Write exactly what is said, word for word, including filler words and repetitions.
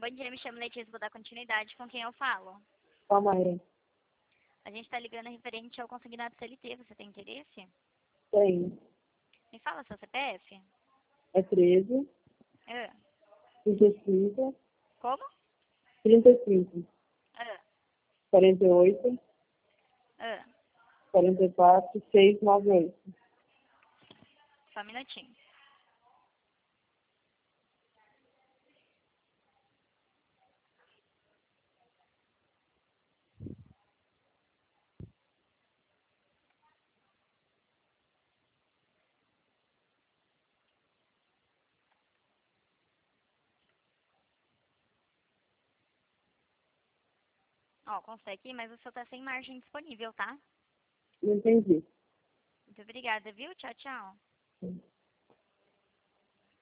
Bom dia, me chamo Letícia, vou dar continuidade com quem eu falo. Com a Mayra. A gente está ligando referente ao consignado C L T, você tem interesse? Tem. Me fala seu C P F. É treze, Ah, trinta e cinco, como? trinta e cinco, Ah, quarenta e oito, ah, quarenta e quatro, seiscentos e noventa e oito. só um minutinho. Ó, consegue, mas o seu tá sem margem disponível, tá? Não entendi. Muito obrigada, viu? Tchau, tchau.